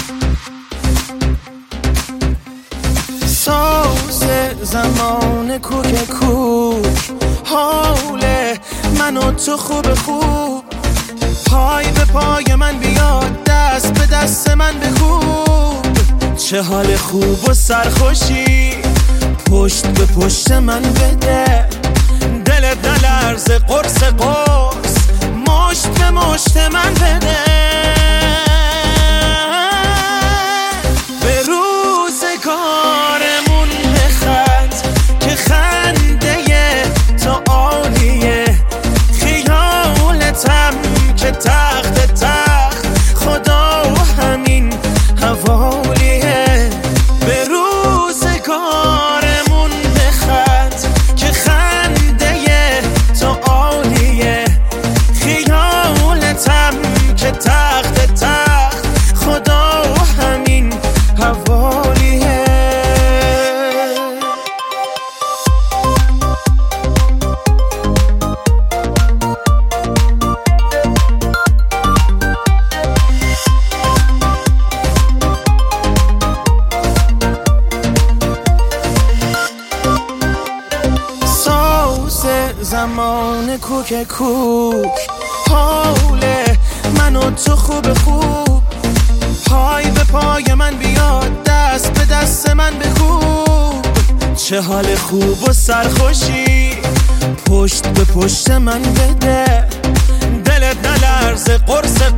ساز زمان کوک کوک، حال من و تو خوب خوب، پای به پای من بیاد، دست به دست من بکوب. چه حال خوب و سرخوشی، پشت به پشت من بده، دلت نلرزه قرص قرص، مشت به مشت من بده. به روزگارمون بخند که خنده تو عالیه، خیالتم که تخت تخت خدا همین حوالیه. به روزگارمون بخند که خنده تو عالیه، خیالتم که تخت تخت خدا همین حوالیه. زمان کوک کوک، حال من و تو خوب خوب، پای به پای من بیاد، دست به دست من بکوب. چه حال خوب و سرخوشی، پشت به پشت من بده، دلت نلرزه قرص